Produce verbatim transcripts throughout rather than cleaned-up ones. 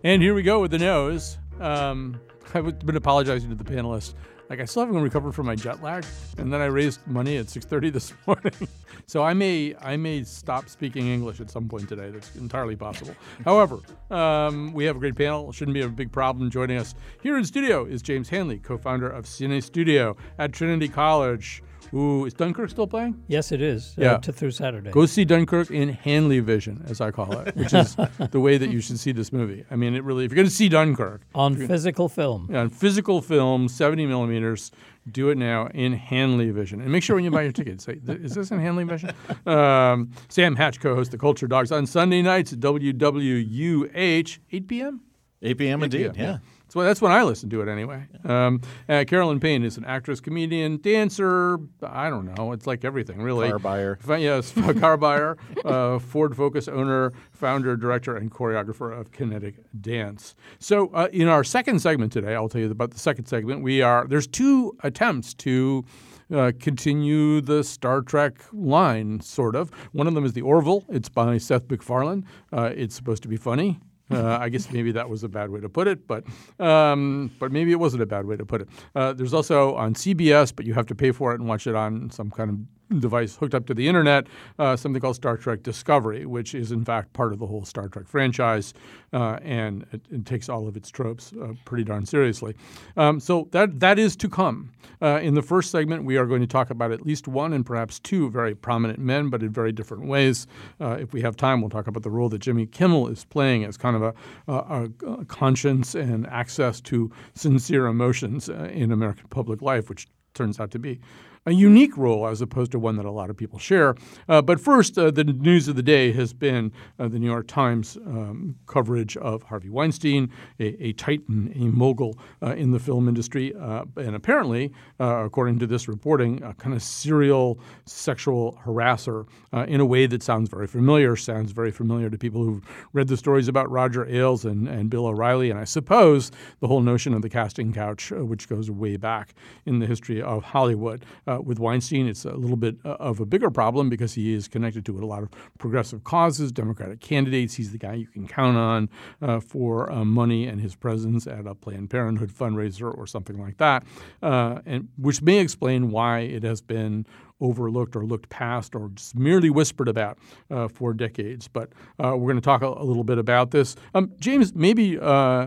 And here we go with the nose. Um, I've been apologizing to the panelists. Like, I still haven't recovered from my jet lag, and then I raised money at six thirty this morning. So I may I may stop speaking English at some point today. That's entirely possible. However, um, we have a great panel. It shouldn't be a big problem. Joining us here in studio is James Hanley, co-founder of Cine Studio at Trinity College. Ooh, is Dunkirk still playing? Yes, it is. Yeah. Uh, to through Saturday. Go see Dunkirk in Hanley vision, as I call it, which is the way that you should see this movie. I mean, it really, if you're going to see Dunkirk. On physical film. Yeah, on physical film, seventy millimeters, do it now in Hanley vision. And make sure when you buy your tickets, say, is this in Hanley vision? Um, Sam Hatch co-hosts The Culture Dogs on Sunday nights at W W U H, eight p.m.? eight p.m. indeed, yeah. So that's when I listen to it anyway. Um, uh, Carolyn Payne is an actress, comedian, dancer. I don't know. It's like everything, really. Car buyer. F- yes, car buyer, uh, Ford Focus owner, founder, director, and choreographer of Kinetic Dance. So uh, in our second segment today, I'll tell you about the second segment. We are there's two attempts to Uh, continue the Star Trek line, sort of. One of them is The Orville. It's by Seth MacFarlane. Uh, it's supposed to be funny. Uh, I guess maybe that was a bad way to put it, but um, but maybe it wasn't a bad way to put it. Uh, there's also on C B S, but you have to pay for it and watch it on some kind of device hooked up to the internet, uh, something called Star Trek Discovery, which is in fact part of the whole Star Trek franchise, uh, and it, it takes all of its tropes uh, pretty darn seriously. Um, so that that is to come. Uh, in the first segment, we are going to talk about at least one and perhaps two very prominent men, but in very different ways. Uh, if we have time, we'll talk about the role that Jimmy Kimmel is playing as kind of a, a, a conscience and access to sincere emotions uh, in American public life, which turns out to be a unique role as opposed to one that a lot of people share. Uh, but first, uh, the news of the day has been uh, the New York Times um, coverage of Harvey Weinstein, a, a titan, a mogul uh, in the film industry, uh, and apparently, uh, according to this reporting, a kind of serial sexual harasser uh, in a way that sounds very familiar, sounds very familiar to people who've read the stories about Roger Ailes and, and Bill O'Reilly, and I suppose the whole notion of the casting couch, uh, which goes way back in the history of Hollywood. Uh, with Weinstein, it's a little bit of a bigger problem because he is connected to a lot of progressive causes, Democratic candidates. He's the guy you can count on uh, for uh, money and his presence at a Planned Parenthood fundraiser or something like that, uh, and which may explain why it has been overlooked or looked past or just merely whispered about uh, for decades. But uh, we're going to talk a, a little bit about this. Um, James, maybe uh,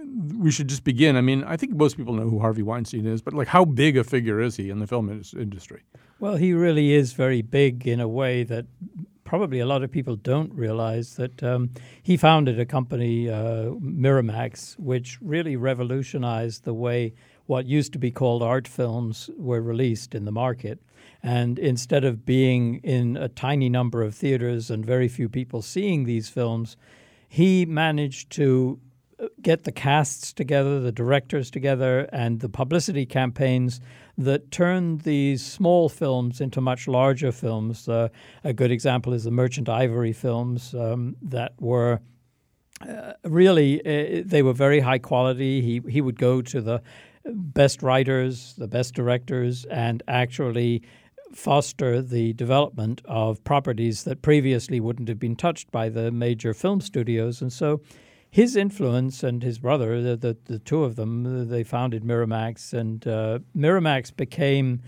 we should just begin. I mean, I think most people know who Harvey Weinstein is, but like how big a figure is he in the film industry? Well, he really is very big in a way that probably a lot of people don't realize that um, he founded a company, uh, Miramax, which really revolutionized the way what used to be called art films were released in the market. And instead of being in a tiny number of theaters and very few people seeing these films, he managed to get the casts together, the directors together, and the publicity campaigns that turned these small films into much larger films. Uh, a good example is the Merchant Ivory films um, that were uh, really, uh, they were very high quality. He, he would go to the best writers, the best directors, and actually foster the development of properties that previously wouldn't have been touched by the major film studios. And so his influence and his brother, the, the, the two of them, they founded Miramax, and uh, Miramax became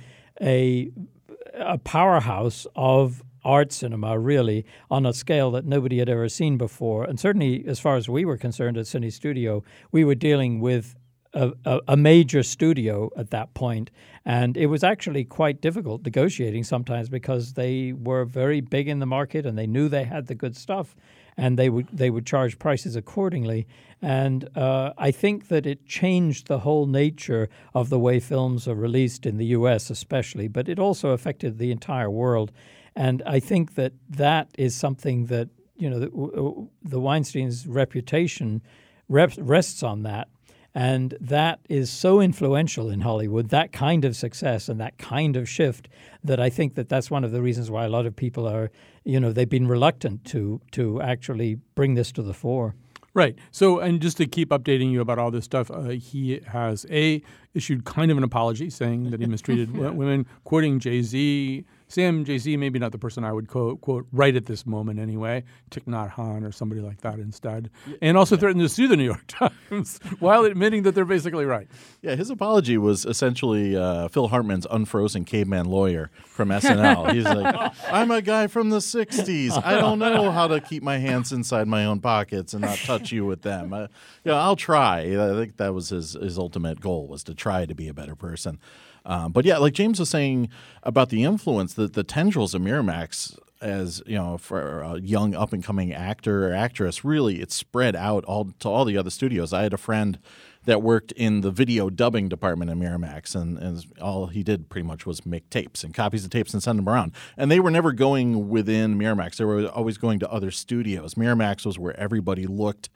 a, a powerhouse of art cinema, really, on a scale that nobody had ever seen before. And certainly, as far as we were concerned at Cine Studio, we were dealing with A, a, a major studio at that point. And it was actually quite difficult negotiating sometimes because they were very big in the market and they knew they had the good stuff, and they would they would charge prices accordingly. And uh, I think that it changed the whole nature of the way films are released in the U S especially, but it also affected the entire world. And I think that that is something that, you know, the, the Weinstein's reputation rests on that. And that is so influential in Hollywood, that kind of success and that kind of shift, that I think that that's one of the reasons why a lot of people are, you know, they've been reluctant to to actually bring this to the fore. Right. So, and just to keep updating you about all this stuff, uh, he has, A, issued kind of an apology saying that he mistreated women, quoting Jay-Z, Sam J C, maybe not the person I would quote, quote right at this moment anyway, Thich Nhat Hanh or somebody like that instead, and also yeah. threatened to sue the New York Times while admitting that they're basically right. Yeah, his apology was essentially uh, Phil Hartman's unfrozen caveman lawyer from S N L. He's like, I'm a guy from the sixties. I don't know how to keep my hands inside my own pockets and not touch you with them. Uh, you know, I'll try. I think that was his, his ultimate goal, was to try to be a better person. Um, but yeah, like James was saying about the influence, the, the tendrils of Miramax as, you know, for a young up-and-coming actor or actress, really it's spread out all to all the other studios. I had a friend that worked in the video dubbing department at Miramax, and, and all he did pretty much was make tapes and copies of tapes and send them around. And they were never going within Miramax. They were always going to other studios. Miramax was where everybody looked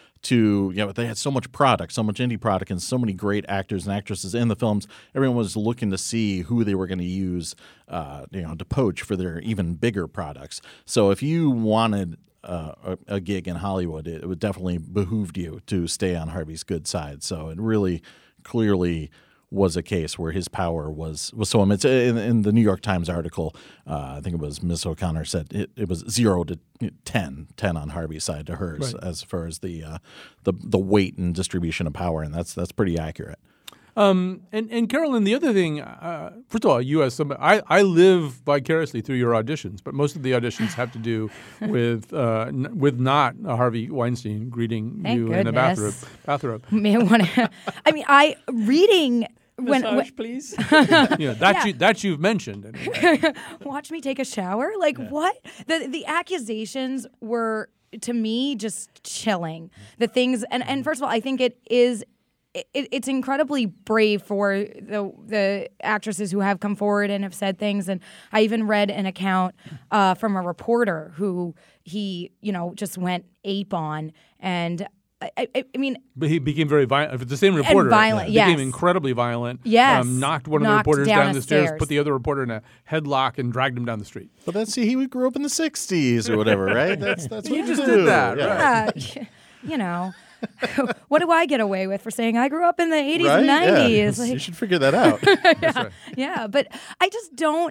to, you know, they had so much product, so much indie product, and so many great actors and actresses in the films. Everyone was looking to see who they were going to use, uh, you know, to poach for their even bigger products. So if you wanted uh, a, a gig in Hollywood, it, it would definitely behooved you to stay on Harvey's good side. So it really clearly was a case where his power was was so immense. In, in the New York Times article, uh, I think it was Miss O'Connor said it, it was zero to ten, ten on Harvey's side to hers, right, as far as the uh, the the weight and distribution of power, and that's that's pretty accurate. Um, and, and Carolyn, the other thing, uh, first of all, you as somebody, I, I live vicariously through your auditions, but most of the auditions have to do with uh, n- with not Harvey Weinstein greeting Thank you goodness. in a bathrobe. bathrobe. May want to. I mean, I reading. When, Massage, when, please. yeah, that yeah. you that you've mentioned. Anyway. Watch me take a shower. Like yeah. what? The the accusations were, to me, just chilling. The things, and, and first of all, I think it is. It, it's incredibly brave for the the actresses who have come forward and have said things. And I even read an account uh, from a reporter who he, you know, just went ape on. And I, I, I mean, but he became very violent. If it's the same reporter, and violent, yeah. became yes. incredibly violent. Yes, um, knocked one knocked of the reporters down down the stairs, stairs, put the other reporter in a headlock, and dragged him down the street. But that's see, he grew up in the sixties or whatever, right? That's that's what you just do. did that, yeah. right? Yeah, you know. What do I get away with for saying I grew up in the eighties right? and nineties? Yeah. Like, you should figure that out. yeah, right. yeah, but I just don't.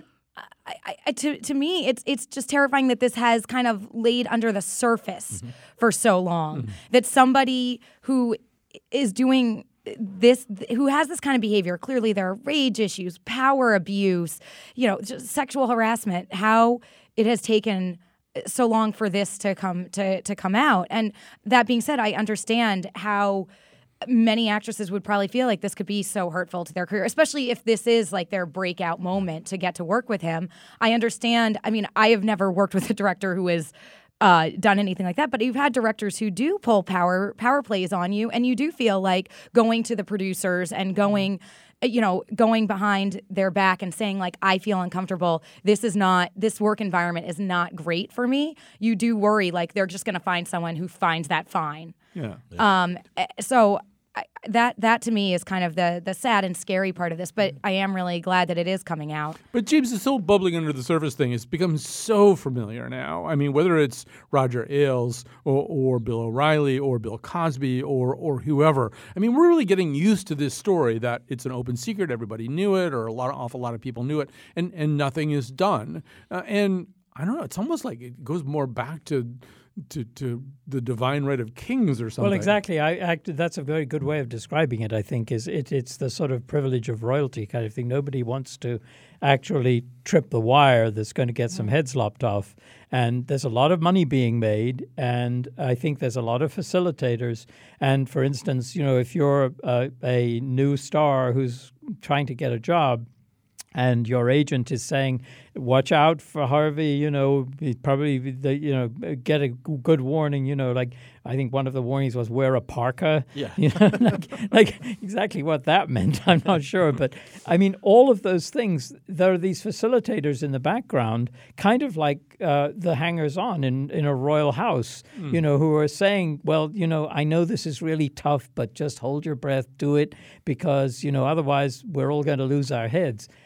I, I, to to me, it's it's just terrifying that this has kind of laid under the surface mm-hmm. for so long. Mm-hmm. That somebody who is doing this, who has this kind of behavior, clearly there are rage issues, power abuse, you know, just sexual harassment. How it has taken so long for this to come to to come out. And that being said, I understand how many actresses would probably feel like this could be so hurtful to their career, especially if this is like their breakout moment to get to work with him. I understand. I mean, I have never worked with a director who has uh, done anything like that, but you've had directors who do pull power power plays on you, and you do feel like going to the producers and going, you know, going behind their back and saying like, I feel uncomfortable. This is not, this work environment is not great for me. You do worry like they're just going to find someone who finds that fine. Yeah. Um. So I, that that to me is kind of the the sad and scary part of this. But I am really glad that it is coming out. But James, this whole bubbling under the surface thing has become so familiar now. I mean, whether it's Roger Ailes or, or Bill O'Reilly or Bill Cosby or or whoever. I mean, we're really getting used to this story that it's an open secret. Everybody knew it, or a lot of awful lot of people knew it, and and nothing is done. Uh, and I don't know. It's almost like it goes more back to. To, to the divine right of kings or something. Well, exactly. I acted. That's a very good way of describing it. I think is it. It's the sort of privilege of royalty kind of thing. Nobody wants to actually trip the wire that's going to get some heads lopped off. And there's a lot of money being made, and I think there's a lot of facilitators. And for instance, you know, if you're a, a new star who's trying to get a job, and your agent is saying, watch out for Harvey, you know, probably, the, you know, get a good warning, you know, like I think one of the warnings was wear a parka. Yeah. You know, like, like exactly what that meant, I'm not sure. But I mean, all of those things, there are these facilitators in the background, kind of like uh, the hangers-on in, in a royal house, mm. you know, who are saying, well, you know, I know this is really tough, but just hold your breath, do it, because, you know, otherwise we're all going to lose our heads.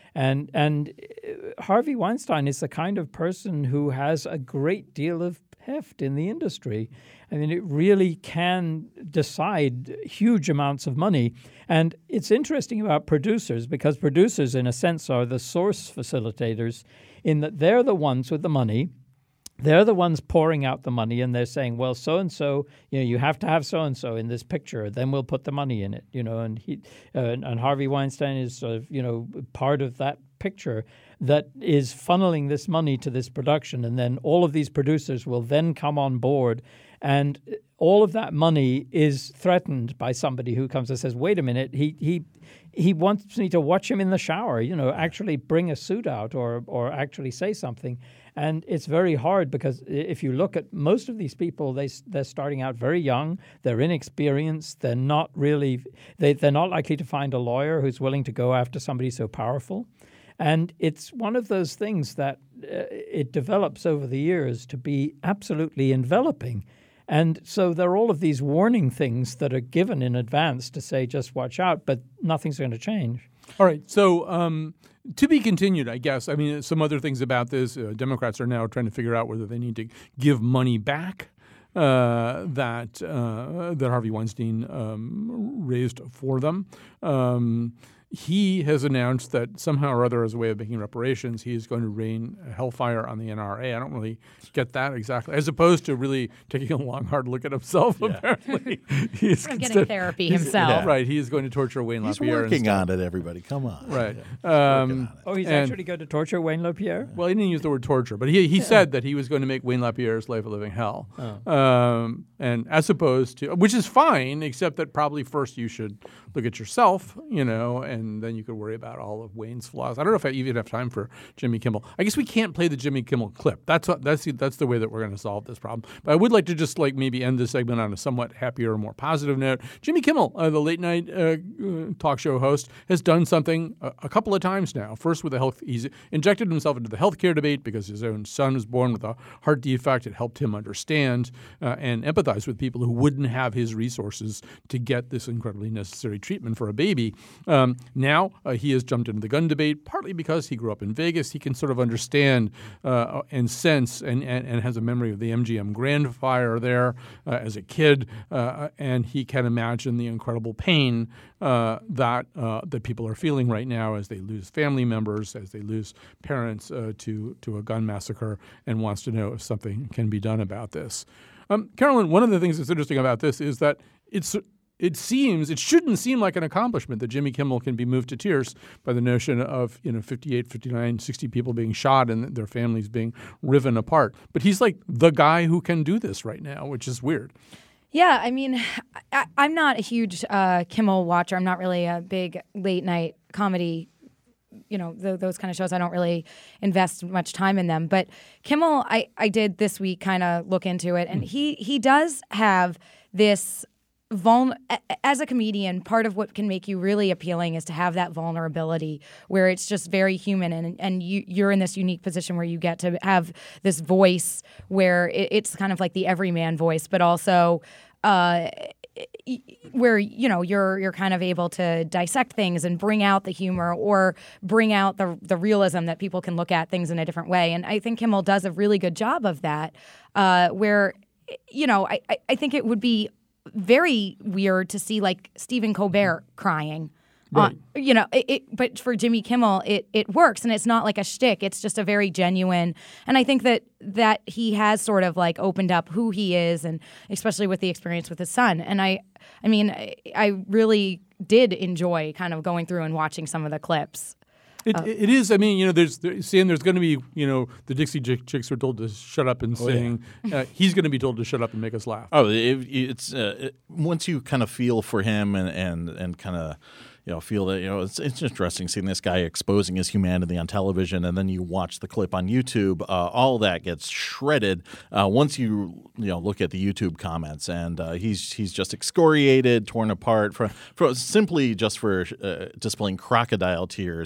And and Harvey Weinstein is the kind of person who has a great deal of heft in the industry. I mean, it really can decide huge amounts of money. And it's interesting about producers because producers, in a sense, are the source facilitators in that they're the ones with the money. They're the ones pouring out the money, and they're saying, well, so-and-so, you know, you have to have so-and-so in this picture, then we'll put the money in it, you know, and he uh, and, and Harvey Weinstein is sort of, you know, part of that picture that is funneling this money to this production, and then all of these producers will then come on board, and all of that money is threatened by somebody who comes and says, wait a minute, he he he wants me to watch him in the shower, you know, actually bring a suit out or or actually say something. And it's very hard because if you look at most of these people, they, they're starting out very young, they're inexperienced, they're not really, they, they're not likely to find a lawyer who's willing to go after somebody so powerful. And it's one of those things that uh, it develops over the years to be absolutely enveloping. And so there are all of these warning things that are given in advance to say, just watch out, but nothing's going to change. All right. So um, to be continued, I guess. I mean, some other things about this. Uh, Democrats are now trying to figure out whether they need to give money back uh, that uh, that Harvey Weinstein um, raised for them. Um, he has announced that somehow or other, as a way of making reparations, he is going to rain hellfire on the N R A. I don't really get that exactly, as opposed to really taking a long, hard look at himself. Yeah. Apparently, he's getting instead, therapy himself. Yeah. Right, he is going to torture Wayne he's LaPierre. He's working on it. Everybody, come on. Right. Yeah. Um, oh, he's and, actually going to torture Wayne LaPierre? Well, he didn't use the word torture, but he he yeah. said that he was going to make Wayne LaPierre's life a living hell. Oh. Um, and as opposed to, which is fine, except that probably first you should look at yourself, you know, and then you could worry about all of Wayne's flaws. I don't know if I even have time for Jimmy Kimmel. I guess we can't play the Jimmy Kimmel clip. That's what, that's the, that's the way that we're going to solve this problem. But I would like to just like maybe end this segment on a somewhat happier, more positive note. Jimmy Kimmel, uh, the late night uh, talk show host, has done something a, a couple of times now. First with the health, he's injected himself into the healthcare debate because his own son was born with a heart defect. It helped him understand uh, and empathize with people who wouldn't have his resources to get this incredibly necessary treatment for a baby. Um, now uh, he has jumped into the gun debate, partly because he grew up in Vegas. He can sort of understand uh, and sense and, and, and has a memory of the M G M Grand Fire there uh, as a kid, uh, and he can imagine the incredible pain uh, that uh, that people are feeling right now as they lose family members, as they lose parents uh, to, to a gun massacre, and wants to know if something can be done about this. Um, Carolyn, one of the things that's interesting about this is that it's It seems, it shouldn't seem like an accomplishment that Jimmy Kimmel can be moved to tears by the notion of, you know, fifty-eight, fifty-nine, sixty people being shot and their families being riven apart. But he's like the guy who can do this right now, which is weird. Yeah, I mean, I, I'm not a huge uh, Kimmel watcher. I'm not really a big late night comedy, you know, the, those kind of shows. I don't really invest much time in them. But Kimmel, I, I did this week kind of look into it. And he he does have this Vul- as a comedian, part of what can make you really appealing is to have that vulnerability where it's just very human, and and you, you're in this unique position where you get to have this voice where it, it's kind of like the everyman voice, but also uh, where you know you're you're kind of able to dissect things and bring out the humor or bring out the the realism that people can look at things in a different way. And I think Kimmel does a really good job of that. Uh, where you know I I think it would be very weird to see like Stephen Colbert crying. Right. Uh, you know, it, it, but for Jimmy Kimmel, it it works, and it's not like a shtick. It's just a very genuine, and I think that that he has sort of like opened up who he is, and especially with the experience with his son. And I, I mean, I, I really did enjoy kind of going through and watching some of the clips. It, uh, it is. I mean, you know, there's seeing there's going to be, you know, the Dixie Chicks were told to shut up and sing. Oh, yeah. uh, he's going to be told to shut up and make us laugh. Oh, it, it's uh, it, once you kind of feel for him and and and kind of, you know, feel that, you know, it's it's interesting seeing this guy exposing his humanity on television, and then you watch the clip on YouTube. Uh, all that gets shredded uh, once you you know look at the YouTube comments, and uh, he's he's just excoriated, torn apart for, for simply just for uh, displaying crocodile tears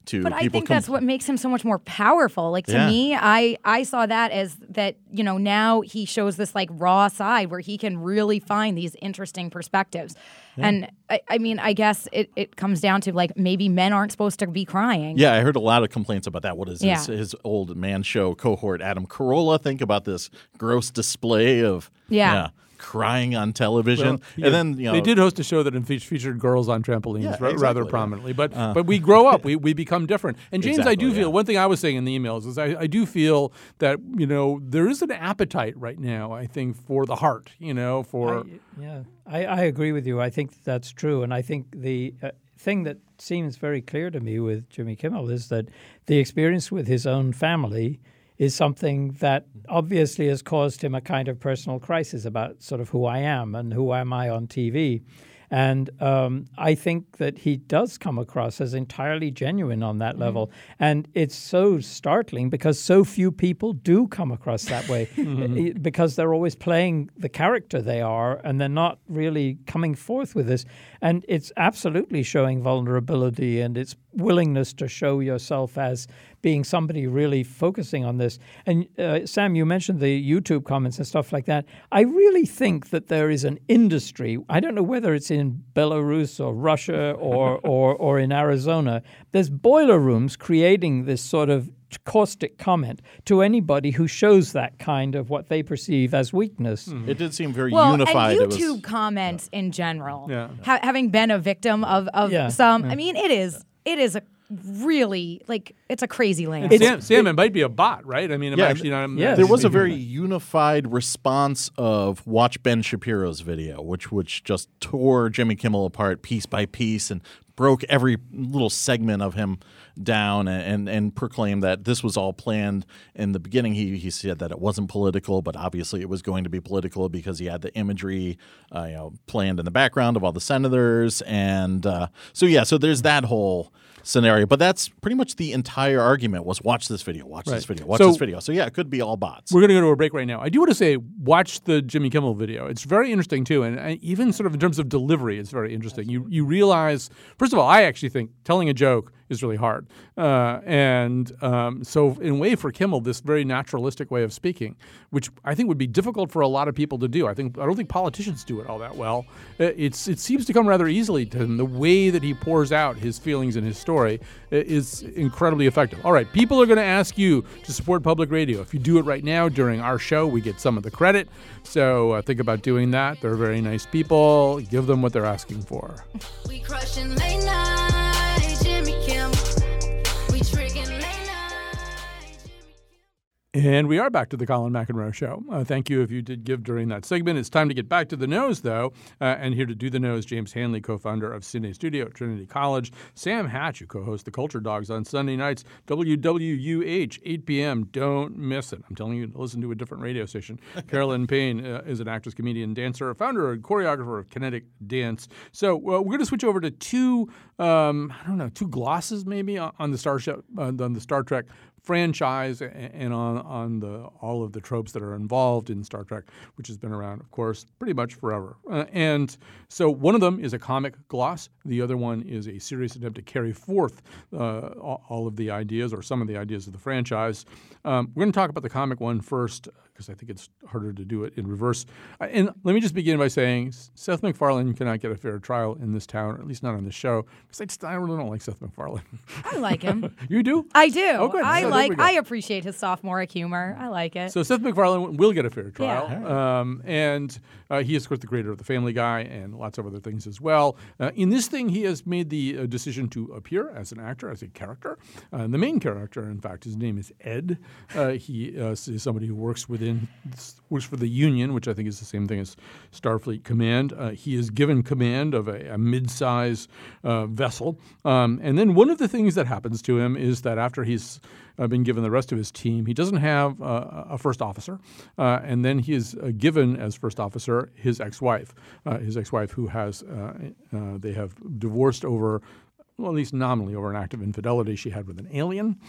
to But people. I think com- that's what makes him so much more powerful. Like to Yeah. me, I I saw that as that, you know, now he shows this like raw side where he can really find these interesting perspectives. And I, I mean, I guess it, it comes down to like maybe men aren't supposed to be crying. Yeah, I heard a lot of complaints about that. What is Yeah. his, his old man show cohort, Adam Carolla, think about this gross display of Yeah. crying on television. Well, yeah, and then, you know, they did host a show that fe- featured girls on trampolines Yeah, ra- exactly, rather yeah. prominently. But but we grow up, we, we become different. And James, I do Exactly, feel yeah. one thing I was saying in the emails is I, I do feel that you know there is an appetite right now. I think for the heart, you know, for I, yeah, I, I agree with you. I think that's true, and I think the uh, thing that seems very clear to me with Jimmy Kimmel is that the experience with his own family is something that obviously has caused him a kind of personal crisis about sort of who I am and who am I on T V. And um, I think that he does come across as entirely genuine on that level. And it's so startling because so few people do come across that way I- because they're always playing the character they are and they're not really coming forth with this. And it's absolutely showing vulnerability and its willingness to show yourself as being somebody really focusing on this. And uh, Sam, you mentioned the YouTube comments and stuff like that. I really think that there is an industry, I don't know whether it's in Belarus or Russia or, or, or in Arizona, there's boiler rooms creating this sort of caustic comment to anybody who shows that kind of what they perceive as weakness. it did seem very Well, unified. and It was- YouTube comments in general, Yeah. ha- having been a victim of, of Yeah, some, yeah. I mean, it is it is a really, like, it's a crazy land. Sam, Sam, it might be a bot, right? I mean, I'm Yeah, actually not. I'm yeah, not- There was a very unified response of watch Ben Shapiro's video, which which just tore Jimmy Kimmel apart piece by piece and broke every little segment of him down and, and, and proclaimed that this was all planned. In the beginning, he, he said that it wasn't political, but obviously it was going to be political because he had the imagery uh, you know, planned in the background of all the senators. And uh, so, yeah, so there's that whole scenario. But that's pretty much the entire argument was watch this video, watch Right. this video, watch So- this video. So, yeah, it could be all bots. We're going to go to a break right now. I do want to say, watch the Jimmy Kimmel video. It's very interesting too, and I, even sort of in terms of delivery, it's very interesting. You you realize, first of all, I actually think telling a joke is really hard, uh, and um, so in a way for Kimmel, this very naturalistic way of speaking, which I think would be difficult for a lot of people to do. I think I don't think politicians do it all that well. Uh, It's it seems to come rather easily to him. The way that he pours out his feelings in his story uh, is incredibly effective. All right, people are going to ask you to support public radio. If you do it right now during our show, we get some of the credit. So uh, think about doing that. They're very nice people. Give them what they're asking for. We crushing late night, Jimmy Kimmel. We tricking late night, Jimmy And we are back to the Colin McEnroe Show. Uh, thank you if you did give during that segment. It's time to get back to the nose, though. Uh, and here to do the nose, James Hanley, co-founder of Cine Studio at Trinity College. Sam Hatch, who co-hosts The Culture Dogs on Sunday nights, W W U H, eight p.m. Don't miss it. I'm telling you to listen to a different radio station. Carolyn Payne uh, is an actress, comedian, dancer, founder and choreographer of Kinetic Dance. So uh, we're going to switch over to two, um, I don't know, two glosses maybe on, on the Star Show, uh, on the Star Trek franchise and on on the all of the tropes that are involved in Star Trek, which has been around, of course, pretty much forever. Uh, and so one of them is a comic gloss. The other one is a serious attempt to carry forth uh, all, all of the ideas or some of the ideas of the franchise. Um, we're going to talk about the comic one first because I think it's harder to do it in reverse. Uh, and let me just begin by saying Seth MacFarlane cannot get a fair trial in this town, or at least not on this show, because I, just, I really don't like Seth MacFarlane. I like him. You do? I do. Oh, good. I So there like. we go. I appreciate his sophomoric humor. I like it. So Seth MacFarlane will get a fair trial, Yeah. um, and uh, he is, of course, the creator of The Family Guy and lots of other things as well. Uh, in this thing, he has made the uh, decision to appear as an actor, as a character. Uh, the main character, in fact, his name is Ed. Uh, he uh, is somebody who works within works for the Union, which I think is the same thing as Starfleet Command. Uh, he is given command of a, a mid-size uh, vessel, um, and then one of the things that happens to him is that after he's uh, been given the rest of his team, he doesn't have uh, a first officer, uh, and then he is uh, given as first officer his ex-wife, uh, his ex-wife who has uh, uh, they have divorced over. Well, at least nominally over an act of infidelity she had with an alien,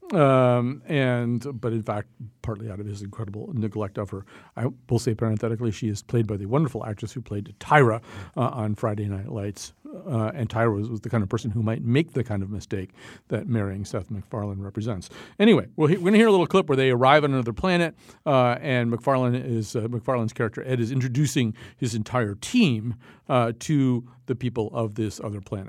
um, and but in fact, partly out of his incredible neglect of her. I will say parenthetically, she is played by the wonderful actress who played Tyra uh, on Friday Night Lights. Uh, and Tyra was, was the kind of person who might make the kind of mistake that marrying Seth MacFarlane represents. Anyway, we'll he- we're going to hear a little clip where they arrive on another planet, uh, and MacFarlane is uh, MacFarlane's character Ed is introducing his entire team uh, to the people of this other planet.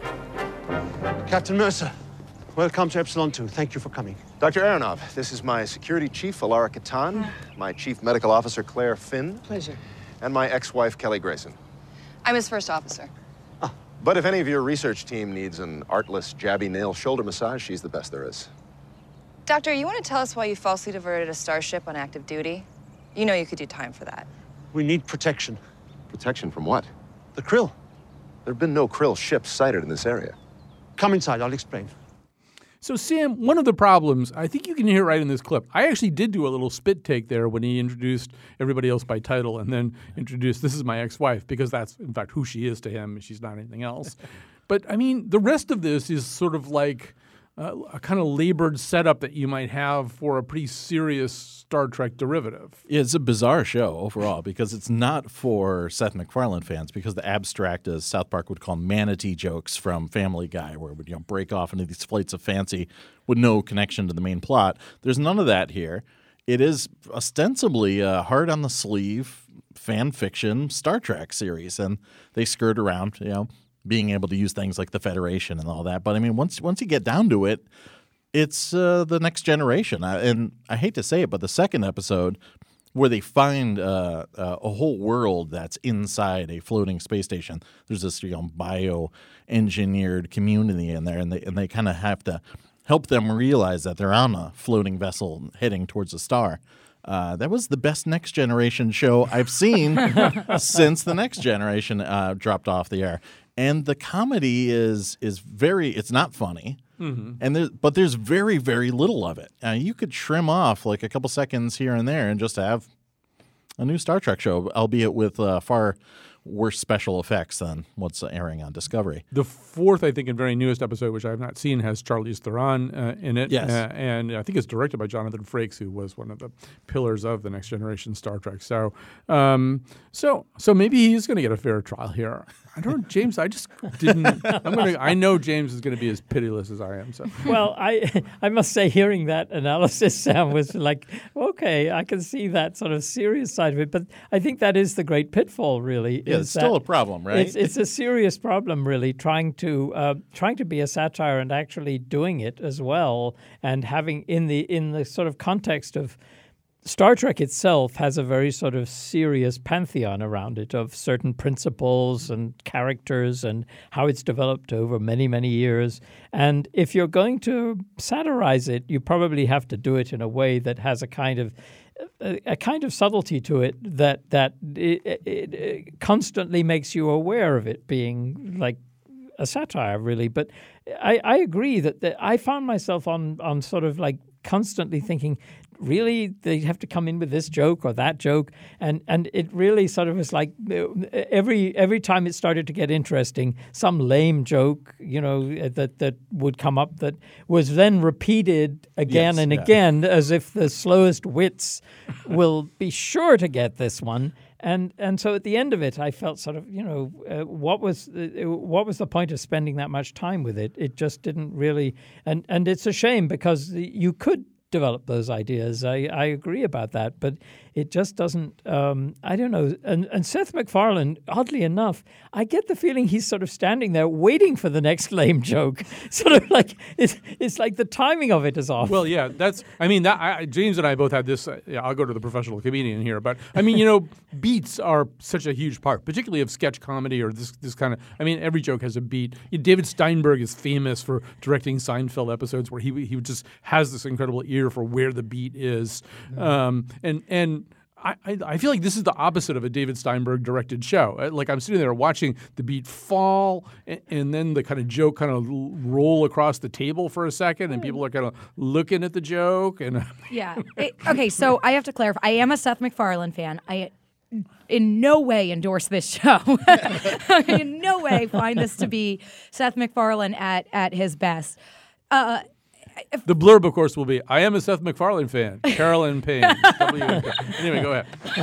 Captain Mercer, welcome to Epsilon two. Thank you for coming. Doctor Aronov, this is my security chief, Alara Katan, my chief medical officer, Claire Finn. Pleasure. And my ex-wife, Kelly Grayson. I'm his first officer. But if any of your research team needs an artless, jabby nail shoulder massage, she's the best there is. Doctor, you want to tell us why you falsely diverted a starship on active duty? You know you could do time for that. We need protection. Protection from what? The krill. There have been no krill ships sighted in this area. Come inside, I'll explain. So, Sam, one of the problems, I think you can hear right in this clip, I actually did do a little spit take there when he introduced everybody else by title and then introduced, this is my ex-wife, because that's, in fact, who she is to him. She's not anything else. But, I mean, the rest of this is sort of like uh, a kind of labored setup that you might have for a pretty serious Star Trek derivative. It's a bizarre show overall because it's not for Seth MacFarlane fans because the abstract, as South Park would call manatee jokes from Family Guy, where it would you know break off into these flights of fancy with no connection to the main plot. There's none of that here. It is ostensibly a hard on the sleeve fan fiction Star Trek series, and they skirt around, you know, being able to use things like the Federation and all that. But I mean, once once you get down to it, it's uh, the next generation. I, and I hate to say it, but the second episode where they find uh, uh, a whole world that's inside a floating space station, there's this you know bio-engineered community in there, and they and they kind of have to help them realize that they're on a floating vessel heading towards a star. Uh, that was the best Next Generation show I've seen since the Next Generation uh, dropped off the air. And the comedy is is very – it's not funny, mm-hmm. and there, but there's very, very little of it. Uh, you could trim off like a couple seconds here and there and just have a new Star Trek show, albeit with uh, far worse special effects than what's airing on Discovery. The fourth, I think, and very newest episode, which I have not seen, has Charlize Theron uh, in it. Yes. Uh, and I think it's directed by Jonathan Frakes, who was one of the pillars of the Next Generation Star Trek. So um, so, so maybe he's going to get a fair trial here. I don't, James. I just didn't. I'm gonna. I know James is going to be as pitiless as I am. So well, I I must say, hearing that analysis, Sam, was like, okay, I can see that sort of serious side of it. But I think that is the great pitfall, really. Yeah, it's still a problem, right? It's, it's a serious problem, really, trying to uh, trying to be a satire and actually doing it as well, and having in the in the sort of context of. Star Trek itself has a very sort of serious pantheon around it of certain principles and characters and how it's developed over many, many years. And if you're going to satirize it, you probably have to do it in a way that has a kind of a, a kind of subtlety to it that that it, it, it constantly makes you aware of it being like a satire, really. But I, I agree that, that I found myself on on sort of like constantly thinking, really, they have to come in with this joke or that joke, and and it really sort of was like every every time it started to get interesting, some lame joke, you know, that that would come up that was then repeated again yes, and yeah. again, as if the slowest wits will be sure to get this one. And and so at the end of it, I felt sort of, you know, uh, what was uh, what was the point of spending that much time with it? It just didn't really, and and it's a shame because you could develop those ideas. I, I agree about that, but it just doesn't, um, I don't know. And, and Seth MacFarlane, oddly enough, I get the feeling he's sort of standing there waiting for the next lame joke. Sort of like, it's, it's like the timing of it is off. Well, yeah, that's, I mean, that I, James and I both had this, uh, yeah, I'll go to the professional comedian here, but I mean, you know, beats are such a huge part, particularly of sketch comedy or this this kind of, I mean, every joke has a beat. David Steinberg is famous for directing Seinfeld episodes where he he just has this incredible ear for where the beat is. Mm-hmm. Um, and, and, I, I feel like this is the opposite of a David Steinberg directed show. Like I'm sitting there watching the beat fall and, and then the kind of joke kind of roll across the table for a second and people are kind of looking at the joke. And yeah. It, okay, so I have to clarify. I am a Seth MacFarlane fan. I in no way endorse this show. I in no way find this to be Seth MacFarlane at, at his best. Uh, The blurb, of course, will be, I am a Seth MacFarlane fan. Carolyn Payne. W N K. Anyway, go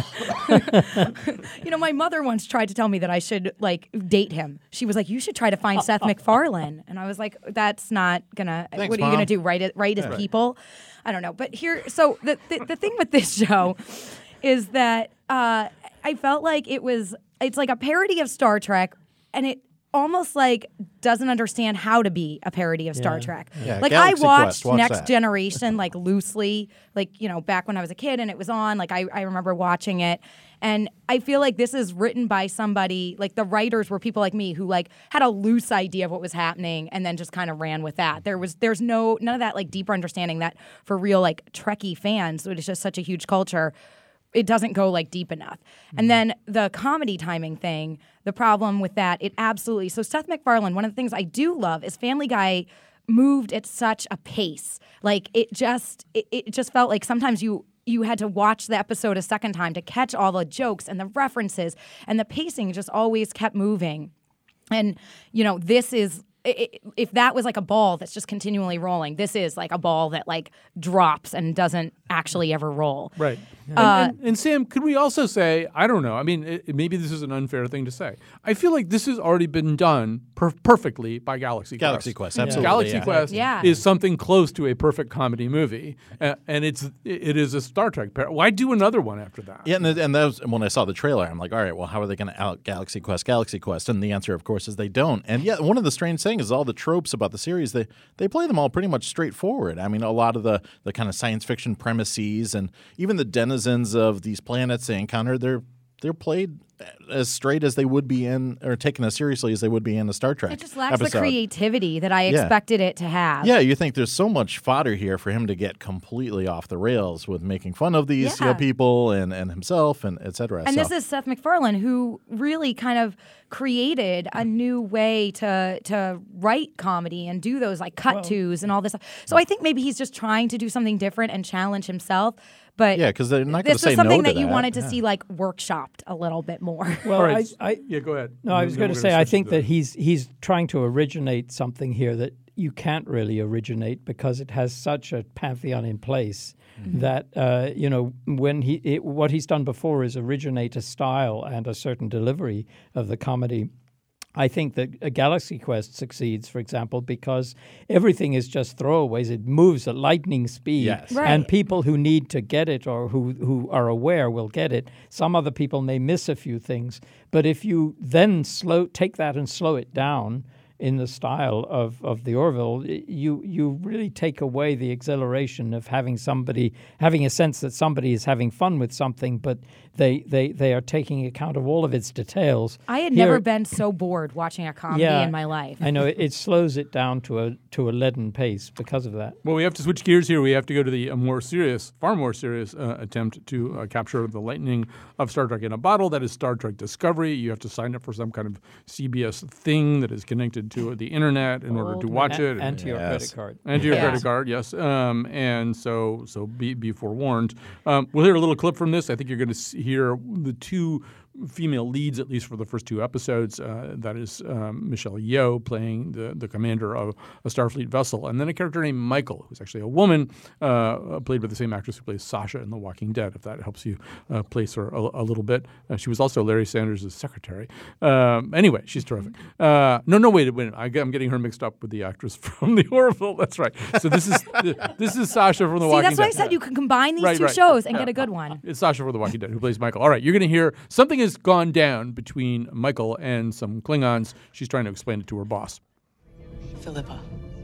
ahead. You know, my mother once tried to tell me that I should, like, date him. She was like, you should try to find Seth MacFarlane. And I was like, that's not going to, what are you going to do, write it, write his right. people? I don't know. But here, so the, the, the thing with this show is that uh, I felt like it was, it's like a parody of Star Trek, and it almost like doesn't understand how to be a parody of Star Yeah. Trek. Yeah, like Galaxy I watched Quest, watch Next that. Generation like loosely, like, you know, back when I was a kid and it was on, like I, I remember watching it. And I feel like this is written by somebody, like the writers were people like me who like had a loose idea of what was happening and then just kind of ran with that. There was there's no none of that like deeper understanding that for real like Trekkie fans, it is just such a huge culture. It doesn't go like deep enough. Mm-hmm. And then the comedy timing thing, the problem with that, it absolutely. So Seth MacFarlane, one of the things I do love is Family Guy moved at such a pace. Like it just, it, it just felt like sometimes you you had to watch the episode a second time to catch all the jokes and the references, and the pacing just always kept moving. And you know, this is. If that was like a ball that's just continually rolling, this is like a ball that like drops and doesn't actually ever roll. Right. Uh, and, and, and Sam, could we also say, I don't know, I mean, it, maybe this is an unfair thing to say. I feel like this has already been done per- perfectly by Galaxy Quest. Galaxy Quest, absolutely. Galaxy yeah. Quest Yeah. is something close to a perfect comedy movie, uh, and it's it is a Star Trek pair. Why do another one after that? Yeah, and, and that was, and when I saw the trailer, I'm like, all right, well, how are they going to out Galaxy Quest, Galaxy Quest? And the answer, of course, is they don't. And yeah, one of the strange things is all the tropes about the series, they they play them all pretty much straightforward. I mean, a lot of the, the kind of science fiction premises and even the denizens of these planets they encounter, they're they're played as straight as they would be in, or taken as seriously as they would be in a Star Trek It just lacks episode. the creativity that I Yeah. expected it to have. Yeah, you think there's so much fodder here for him to get completely off the rails with making fun of these you know, Yeah. people and, and himself and et cetera. And so. this is Seth MacFarlane, who really kind of created a new way to to write comedy and do those like cut tos and all this stuff. So I think maybe he's just trying to do something different and challenge himself. But Yeah, 'cause they're not gonna this say was no something to that you that. wanted to Yeah. see like workshopped a little bit more. Well, All right. I, I, Yeah, go ahead. no, I And was then going we're to gonna say, I switch think to the- that he's he's trying to originate something here that you can't really originate because it has such a pantheon in place Mm-hmm. that uh, you know when he it, what he's done before is originate a style and a certain delivery of the comedy. I think that a Galaxy Quest succeeds, for example, because everything is just throwaways. It moves at lightning speed, Yes. Right. and people who need to get it or who, who are aware will get it. Some other people may miss a few things, but if you then slow take that and slow it down in the style of, of the Orville, you you really take away the exhilaration of having somebody having a sense that somebody is having fun with something, but they they, they are taking account of all of its details. I had Here- never been so bored watching a comedy Yeah, in my life. I know it, it slows it down to a to a leaden pace because of that. Well, we have to switch gears here. We have to go to the uh, more serious, far more serious uh, attempt to uh, capture the lightning of Star Trek in a bottle. That is Star Trek Discovery. You have to sign up for some kind of C B S thing that is connected to the internet in order to watch and, it. and to your Yes. credit card. And to your Yeah. credit card, yes. Um, and so, so be be forewarned. Um, we'll hear a little clip from this. I think you're going to hear the two female leads, at least for the first two episodes. Uh, that is um, Michelle Yeoh playing the, the commander of a Starfleet vessel, and then a character named Michael, who's actually a woman, uh, played by the same actress who plays Sasha in The Walking Dead, if that helps you uh, place her a, a little bit. Uh, she was also Larry Sanders' secretary. Um, anyway, she's terrific. Uh, no, no, wait, wait. I, I'm getting her mixed up with the actress from The Orville. That's right. So this is this is Sasha from The See, Walking that's why I Dead. said you can combine these Right, two right. shows and Yeah. get a good one. It's Sasha from The Walking Dead who plays Michael. All right, you're going to hear something has gone down between Michael and some Klingons. She's trying to explain it to her boss. Philippa,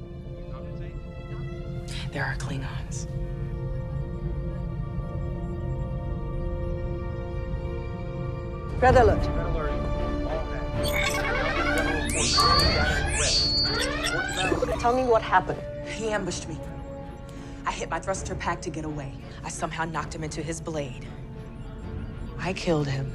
there are Klingons. Red alert. Tell me what happened. He ambushed me. I hit my thruster pack to get away. I somehow knocked him into his blade. I killed him.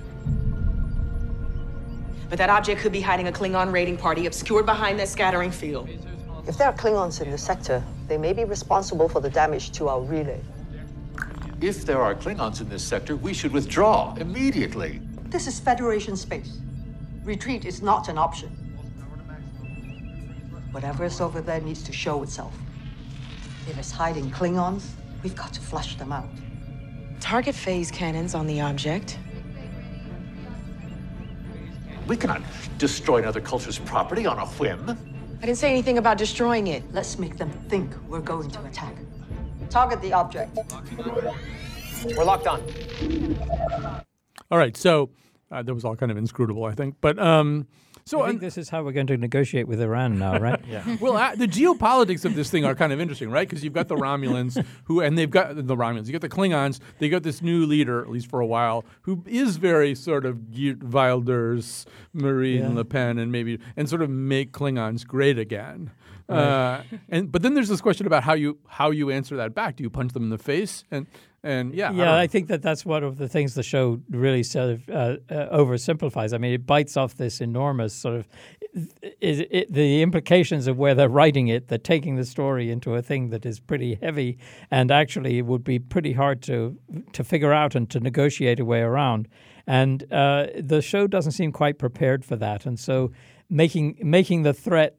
But that object could be hiding a Klingon raiding party obscured behind that scattering field. If there are Klingons in the sector, they may be responsible for the damage to our relay. If there are Klingons in this sector, we should withdraw immediately. This is Federation space. Retreat is not an option. Whatever is over there needs to show itself. If it's hiding Klingons, we've got to flush them out. Target phase cannons on the object. We cannot destroy another culture's property on a whim. I didn't say anything about destroying it. Let's make them think we're going to attack. Target the object. We're locked on. All right, so uh, that was all kind of inscrutable, I think. But um, so I think this is how we're going to negotiate with Iran now, right? Yeah. Well, uh, the geopolitics of this thing are kind of interesting, right? Because you've got the Romulans who, and they've got the Romulans. You got the Klingons. They got this new leader, at least for a while, who is very sort of Geert Wilders, Marine Yeah. Le Pen, and maybe and sort of make Klingons great again. Right. Uh, and but then there's this question about how you how you answer that back. Do you punch them in the face? And and yeah, Yeah, I, I think that that's one of the things the show really sort of uh, uh, oversimplifies. I mean, it bites off this enormous sort of it, it, the implications of where they're writing it. They're taking the story into a thing that is pretty heavy, and actually it would be pretty hard to to figure out and to negotiate a way around. And uh, the show doesn't seem quite prepared for that, and so making making the threat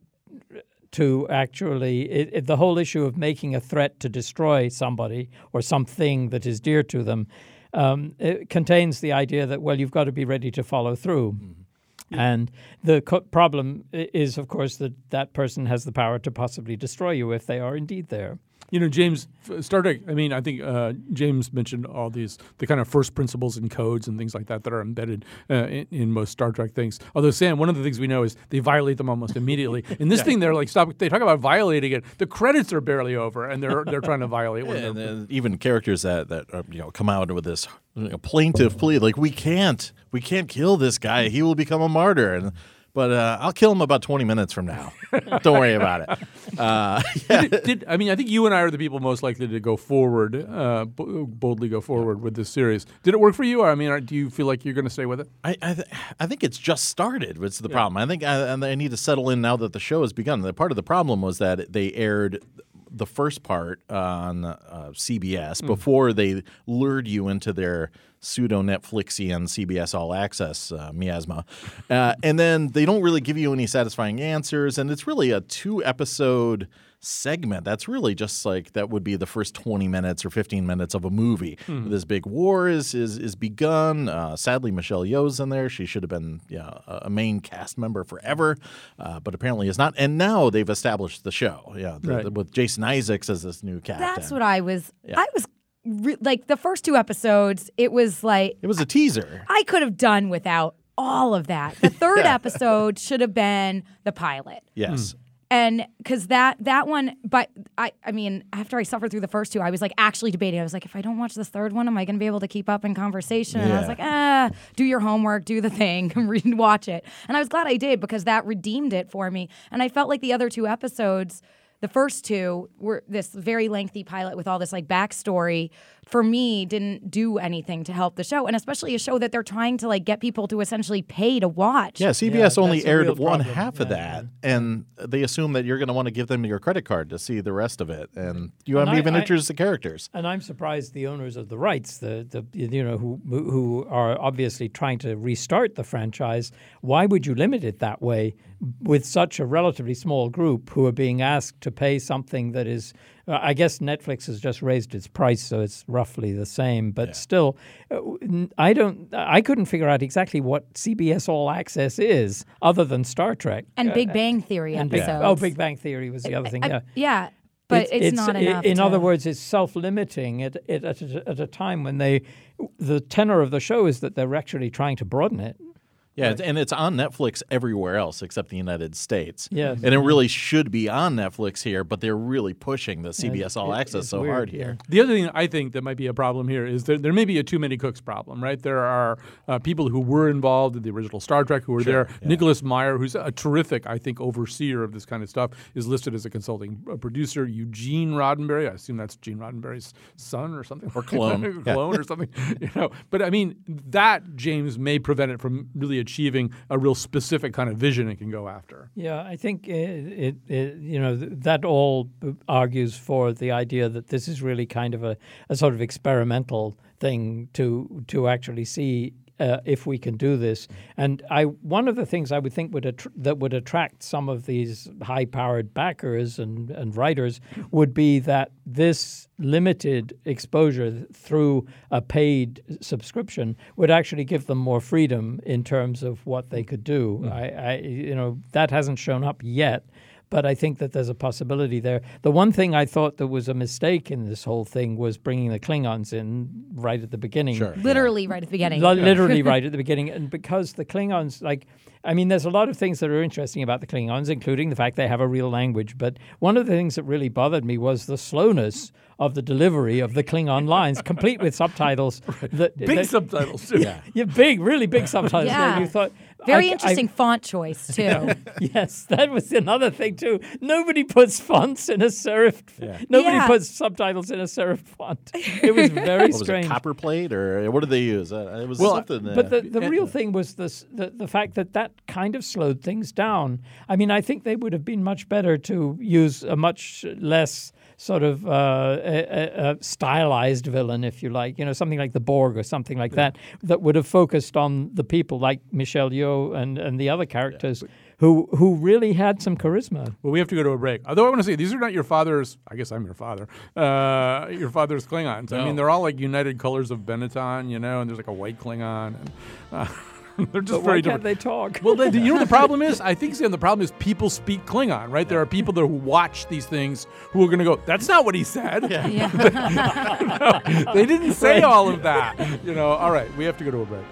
to actually it, it, the whole issue of making a threat to destroy somebody or something that is dear to them um, it contains the idea that, well, you've got to be ready to follow through. Mm-hmm. And the co- problem is, of course, that that person has the power to possibly destroy you if they are indeed there. You know, James, Star Trek, I mean, I think uh, James mentioned all these, the kind of first principles and codes and things like that that are embedded uh, in, in most Star Trek things. Although, Sam, one of the things we know is they violate them almost immediately. In this Yeah. thing, they're like, stop, they talk about violating it. The credits are barely over, and they're they're trying to violate one. And, and even characters that, that uh, you know come out with this you know, plaintive plea, like, we can't, we can't kill this guy. He will become a martyr. And But uh, I'll kill him about twenty minutes from now. Don't worry about it. Uh, yeah. did, did, I mean, I think you and I are the people most likely to go forward, uh, b- boldly go forward with this series. Did it work for you? Or, I mean, are, do you feel like you're going to stay with it? I I, th- I think it's just started. What's the yeah. problem? I think I, I need to settle in now that the show has begun. The part of the problem was that they aired the first part on uh, C B S mm. before they lured you into their pseudo Netflixian C B S All Access uh, miasma, uh, and then they don't really give you any satisfying answers, and it's really a two episode segment that's really just like that would be the first twenty minutes or fifteen minutes of a movie. Mm. This big war is is is begun. Uh, sadly, Michelle Yeoh's in there. She should have been yeah, a main cast member forever, uh, but apparently is not. And now they've established the show. Yeah, the, right. the, with Jason Isaacs as this new captain. That's what I was. Yeah. I was. Re- like the first two episodes, it was like it was a teaser. I could have done without all of that. The third yeah. episode should have been the pilot. Yes. Mm. And because that that one, but I I mean, after I suffered through the first two, I was like actually debating. I was like, if I don't watch this third one, am I going to be able to keep up in conversation? And yeah. I was like, ah, do your homework, do the thing, read, watch it. And I was glad I did because that redeemed it for me. And I felt like the other two episodes, the first two were this very lengthy pilot with all this like backstory, for me, didn't do anything to help the show, and especially a show that they're trying to like get people to essentially pay to watch. Yeah, C B S yeah, only aired one problem. half yeah, of that, yeah. and they assume that you're going to want to give them your credit card to see the rest of it, and you And haven't I- even I- introduced the characters. And I'm surprised the owners of the rights, the the you know who who are obviously trying to restart the franchise. Why would you limit it that way with such a relatively small group who are being asked to pay something that is? Uh, I guess Netflix has just raised its price, so it's roughly the same. But Yeah. still, uh, n- I don't. I couldn't figure out exactly what C B S All Access is, other than Star Trek And Uh, Big Bang Theory and Big- episodes. oh, Big Bang Theory was the other thing. I- Yeah. yeah, but it's, not i- enough. In to- other words, it's self-limiting at, at, at, a, at a time when they, the tenor of the show is that they're actually trying to broaden it. Yeah, it's- and it's on Netflix everywhere else except the United States. Yes. And it really should be on Netflix here, but they're really pushing the C B S All it- Access it's so weird, hard yeah. here. The other thing I think that might be a problem here is there, there may be a too many cooks problem, right? There are uh, people who were involved in the original Star Trek who were Sure, there. yeah. Nicholas Meyer, who's a terrific, I think, overseer of this kind of stuff, is listed as a consulting uh, producer. Eugene Roddenberry, I assume that's Gene Roddenberry's son or something. Or clone. Yeah. clone or something. You know, but I mean, that, James, may prevent it from really achieving a real specific kind of vision it can go after. Yeah, I think it, it, it you know, th- that all argues for the idea that this is really kind of a, a sort of experimental thing to to actually see uh, if we can do this. And I, one of the things I would think would attr- that would attract some of these high-powered backers and, and writers would be that this limited exposure through a paid subscription would actually give them more freedom in terms of what they could do. Mm. I, I, you know, that hasn't shown up yet. But I think that there's a possibility there. The one thing I thought that was a mistake in this whole thing was bringing the Klingons in right at the beginning. Sure. Literally yeah. right at the beginning. L- literally right at the beginning. And because the Klingons, like, I mean, there's a lot of things that are interesting about the Klingons, including the fact they have a real language. But one of the things that really bothered me was the slowness of the delivery of the Klingon lines, complete with subtitles. Right. That, big that, subtitles, too. Yeah. yeah, big, really big subtitles. Yeah. You thought, Very I, interesting I, font choice, too. Yes, that was another thing, too. Nobody puts fonts in a serif. Yeah. Nobody yeah. puts subtitles in a serif font. It was very what was strange. It, copper plate, or what did they use? Uh, it was well, something. Uh, but the, the real thing was this, the, the fact that that kind of slowed things down. I mean, I think they would have been much better to use a much less sort of uh, a, a, a stylized villain, if you like, you know, something like the Borg or something like yeah. that, that would have focused on the people like Michelle Yeoh and, and the other characters yeah, who who really had some charisma. Well, we have to go to a break. Although I want to say, these are not your father's, I guess I'm your father, uh, your father's Klingons. No. I mean, they're all like United Colors of Benetton, you know, and there's like a white Klingon. And, uh, they're just but very why different. Can't they talk? Well, they, you know what the problem is? I think, Sam, the problem is people speak Klingon, right? There are people that who watch these things who are going to go, that's not what he said. Yeah. Yeah. No, they didn't say all of that. You know, all right, we have to go to a break.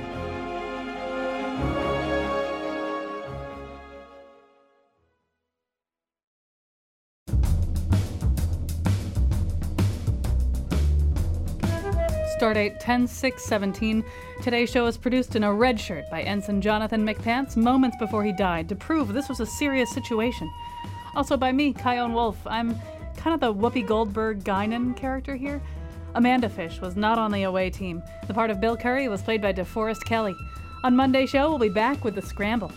Stardate ten six seventeen. Today's show is produced in a red shirt by Ensign Jonathan McPants moments before he died to prove this was a serious situation. Also by me, Kyone Wolf. I'm kind of the Whoopi Goldberg-Guinan character here. Amanda Fish was not on the away team. The part of Bill Curry was played by DeForest Kelly. On Monday's show, we'll be back with The Scramble.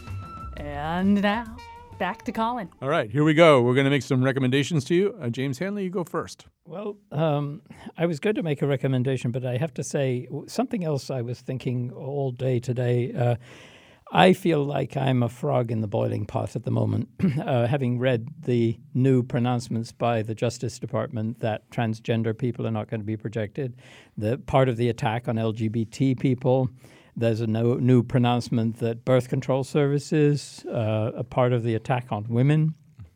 And now, back to Colin. All right, here we go. We're going to make some recommendations to you. Uh, James Hanley, you go first. Well, um, I was going to make a recommendation, but I have to say something else I was thinking all day today. Uh, I feel like I'm a frog in the boiling pot at the moment, uh, having read the new pronouncements by the Justice Department that transgender people are not going to be protected, the part of the attack on L G B T people. There's a no, new pronouncement that birth control services, uh, a part of the attack on women.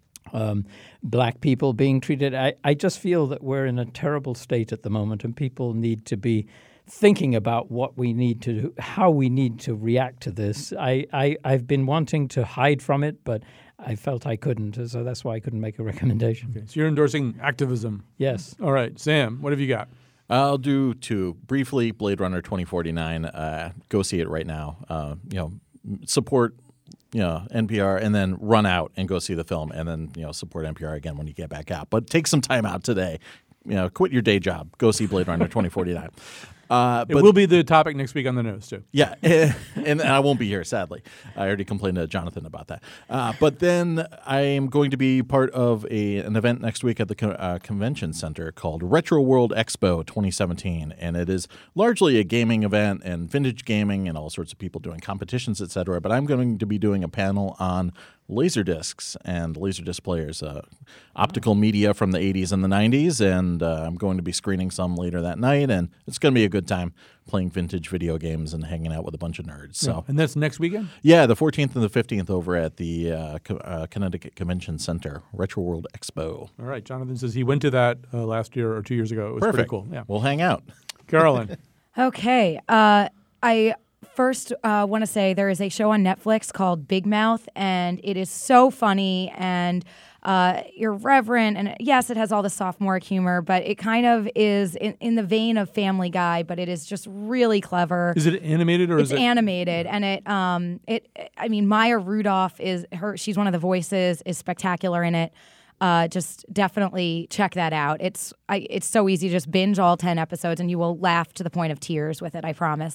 Um, black people being treated. I, I just feel that we're in a terrible state at the moment, and people need to be thinking about what we need to do, how we need to react to this. I, I, I've been wanting to hide from it, but I felt I couldn't, so that's why I couldn't make a recommendation. Okay, so you're endorsing activism. Yes. All right. Sam, what have you got? I'll do two. Briefly, Blade Runner twenty forty-nine. Uh, go see it right now. Uh, you know, support you know, N P R, and then run out and go see the film, and then, you know, support N P R again when you get back out. But take some time out today. You know, quit your day job. Go see Blade Runner twenty forty-nine. Uh, it but, will be the topic next week on the news, too. Yeah, and I won't be here, sadly. I already complained to Jonathan about that. Uh, but then I am going to be part of a an event next week at the co- uh, convention center called Retro World Expo twenty seventeen, and it is largely a gaming event and vintage gaming and all sorts of people doing competitions, et cetera. But I'm going to be doing a panel on Laserdiscs and Laserdisc players, uh, optical media from the eighties and the nineties, and uh, I'm going to be screening some later that night, and it's going to be a good time playing vintage video games and hanging out with a bunch of nerds. So, yeah. And that's next weekend? Yeah, the fourteenth and the fifteenth over at the uh, Co- uh, Connecticut Convention Center, Retro World Expo. All right, Jonathan says he went to that uh, last year or two years ago. It was Perfect. pretty cool. Yeah, we'll hang out. Carolyn. Okay, uh, I first uh, want to say there is a show on Netflix called Big Mouth, and it is so funny and uh, irreverent. And yes, it has all the sophomore humor, but it kind of is in, in the vein of Family Guy, but it is just really clever. Is it animated or it's is it animated? And it, um, it, I mean, Maya Rudolph is her. She's one of the voices. Is spectacular in it. Uh, just definitely check that out. It's I, it's so easy. Just binge all ten episodes, and you will laugh to the point of tears with it. I promise.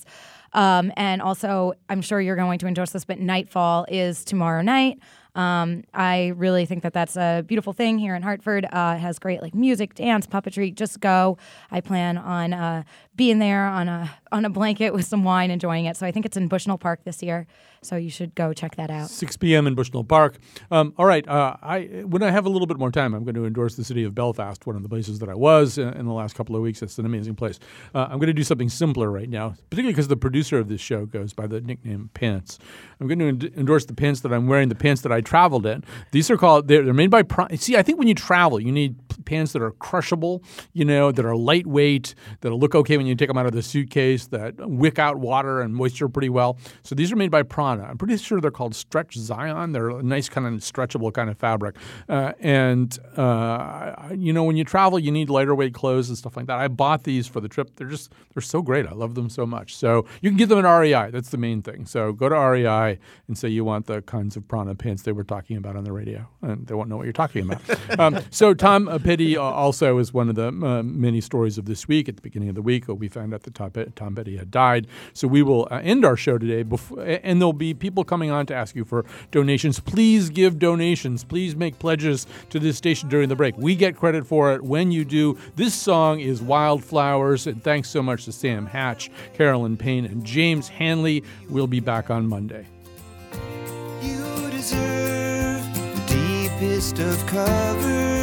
Um, and also, I'm sure you're going to endorse this, but Nightfall is tomorrow night. Um, I really think that that's a beautiful thing here in Hartford. Uh, it has great like music, dance, puppetry. Just go. I plan on uh, being there on a on a blanket with some wine, enjoying it. So I think it's in Bushnell Park this year. So you should go check that out. six p.m. in Bushnell Park. Um, all right. Uh, I when I have a little bit more time, I'm going to endorse the city of Belfast, one of the places that I was in, in the last couple of weeks. It's an amazing place. Uh, I'm going to do something simpler right now, particularly because the producer of this show goes by the nickname Pants. I'm going to end- endorse the pants that I'm wearing, the pants that I traveled in. These are called, they're, they're made by, Prana. See, I think when you travel, you need p- pants that are crushable, you know, that are lightweight, that'll look okay when you take them out of the suitcase, that wick out water and moisture pretty well. So these are made by Prana. I'm pretty sure they're called Stretch Zion. They're a nice kind of stretchable kind of fabric. Uh, and, uh, you know, when you travel, you need lighter weight clothes and stuff like that. I bought these for the trip. They're just, they're so great. I love them so much. So you can get them at R E I. That's the main thing. So go to R E I and say you want the kinds of Prana pants they were talking about on the radio, and they won't know what you're talking about. um, so Tom Petty uh, also is one of the uh, many stories of this week. At the beginning of the week, we found out that Tom, Tom Petty had died. So we will uh, end our show today, before, and there'll be people coming on to ask you for donations. Please give donations. Please make pledges to this station during the break. We get credit for it when you do. This song is Wildflowers, and thanks so much to Sam Hatch, Carolyn Payne, and James Hanley. We'll be back on Monday. You deserve the deepest of covers.